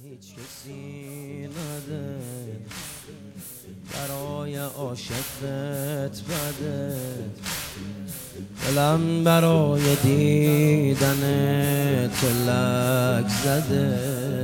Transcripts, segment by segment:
هیچ کسی نده برای عاشقت بده، دلم برای دیدن تو لک زده،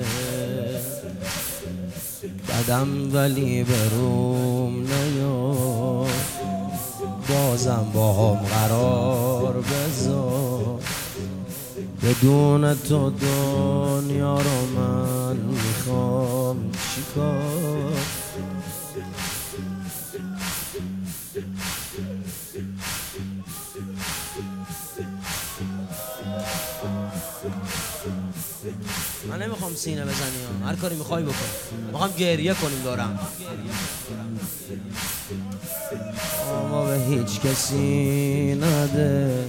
بدم ولی بروم نیا، بازم با هم قرار بذار، بدون تو دنیا رو من میخوام چیکار. من نمیخوام سینه بزنی ها، هر کاری میخوای بکن، میخوام گریه کنیم دارم. ما به هیچ کسی نده،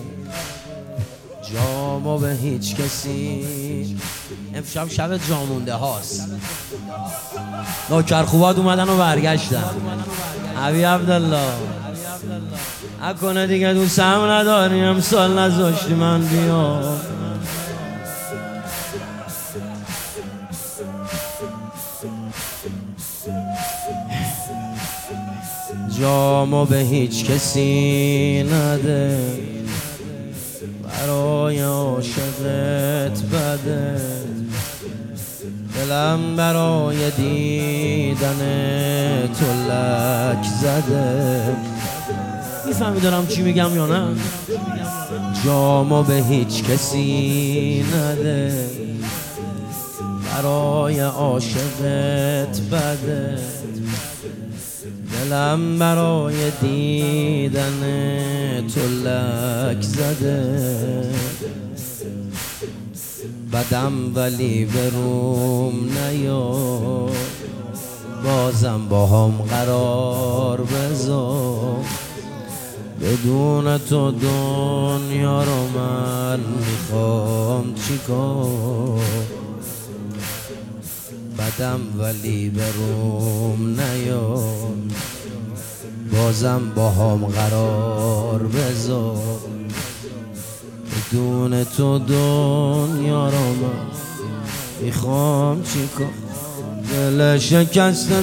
جامو به هیچ کسی. امشب شب جامونده هاست، نوکر خوبات اومدن و برگشتن. عبی عبدالله اکنه دیگه دوست هم نداری، امسال نذاشتی من بیام. جامو به هیچ کسی نده، برای عاشقت بده، دلم برای دیدن تو لک زده. میفهمی دارم چی میگم یا نه؟ جامو به هیچ کسی نده، برای عاشقت بده، دلم برای دیدن تو لک زده، بدم ولی بروم نیا، بازم با هم قرار بذار، بدون تو دنیا رو من میخوام چیکار. بدم ولی بروم نیا، بازم با هم قرار بذار، بدون تو دنیا رو من میخوام چیکار. دل شکسته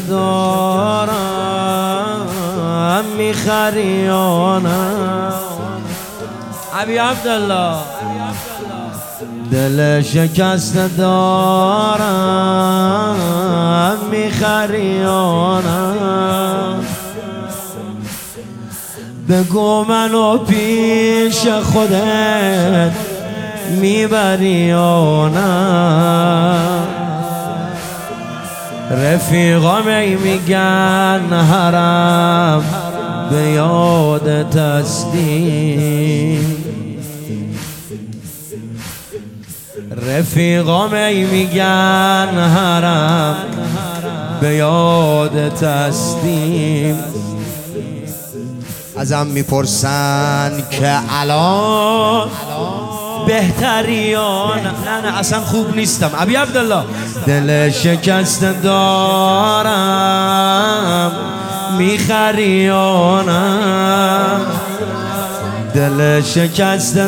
دارم میخری یا نه؟ عبی عبدالله دل شکسته دارم میخری یا نه؟ بگو منو پیش خودت میبری یا نه؟ رفیقام ای میگن حرم به یادت هستیم، رفیقام ای میگن حرم به یادت هستیم. ازم میپرسن که الان بهتری یا نه اصلا خوب نیستم. عبی عبدالله دل شکست دارم میخری یا نه؟ دل شکست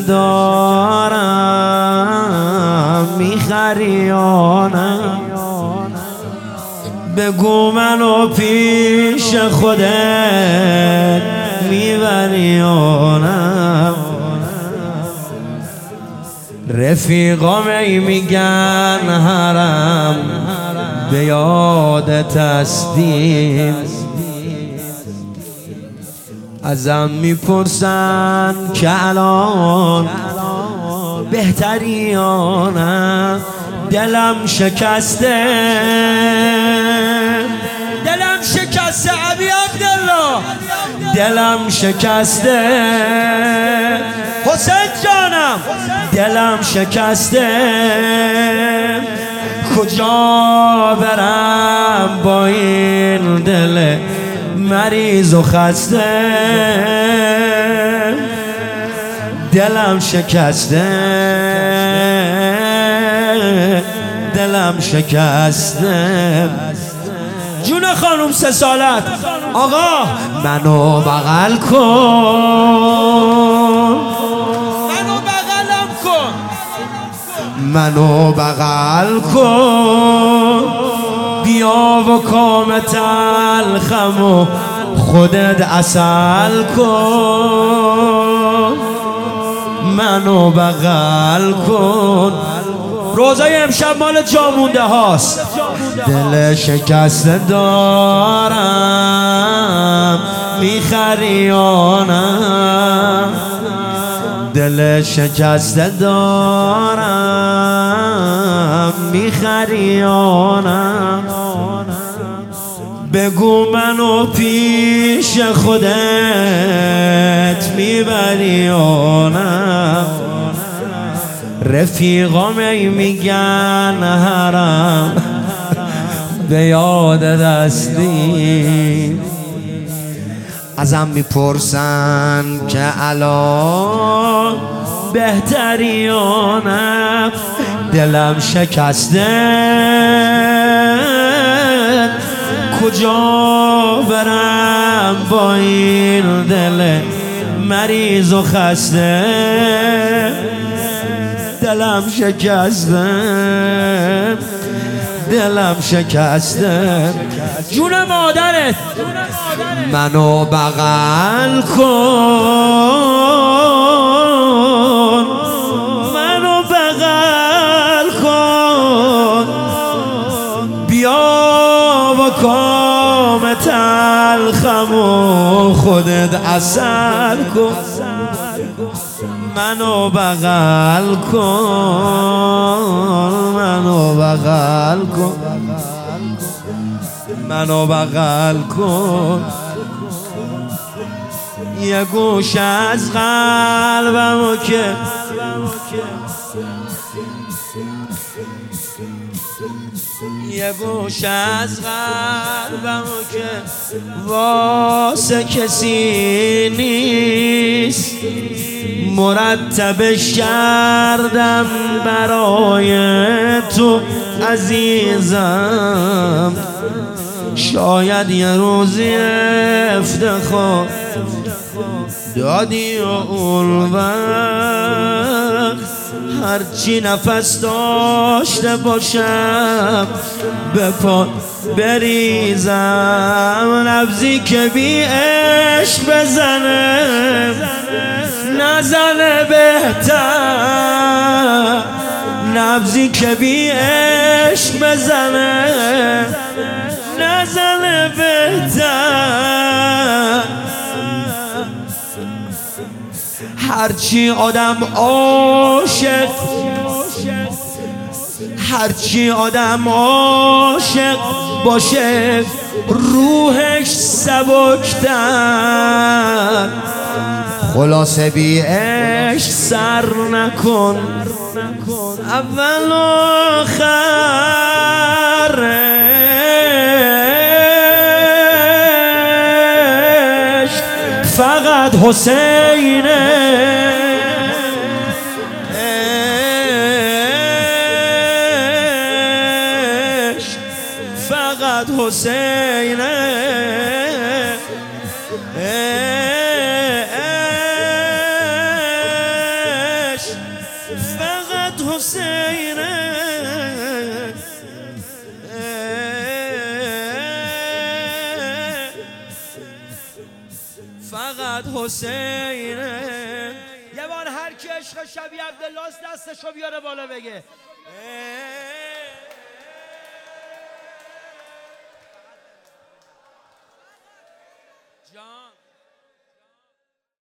دارم میخری یا نه؟ بگو منو پیش خودت میبری یا نه؟ رفیقام ای میگن حرم به یادت هستیم، ازم میپرسن که الان بهتری یا نه؟ دلم شکسته، دلم شکسته عبی عبدالله، دلم شکسته حسین جانم، دلم شکسته، کجا برم با این دل مریض و خسته؟ دلم شکسته، دلم شکسته. جون خانوم 3 سالت آقا منو بغل کن، منو بغلم کن، منو بغل کن، بیا و کام تلخم و خودت عسل کن، منو بغل کن. روزای امشب مال جا مونده هاست. دل شکسته دارم میخریانم، دل شکسته دارم میخریانم. بگو منو پیش خودت میبریانم. رفیقام میگن حرم به یاد دستی، ازم میپرسن که الان بهتریانم. دلم شکسته کجا برم با این دل مریض و خسته. دلم شکسته، دلم شکسته. جون مادرت منو بغل کن، منو بغل کن. بیا و کام تلخم و خودت عسل کن، منو بغل کن، منو بغل کن، منو بغل کن. یه گوش از قلبمو که یه گوش از قلبمو که واسه کسی نیست، مرتبش کردم برای تو عزیزم. شاید یه روزی افتخار دادی و اون وقت هرچی نفس داشته باشم به پا بریزم. نبضی که بی عشق بزنه نزنه بهتر، نبضی که بی عشق بزنه نزنه بهتر. هرچی آدم عاشق، هرچی آدم عاشق باشه روحش سبکتر. خلاصه بی عشق سر نکن، اول و آخرش فقط حسینه. فقط حسینه، فقط حسینه. فقط حسینه. یه بار هر کی عشق شبیه عبدالله دستشو بیاره بالا بگه جان.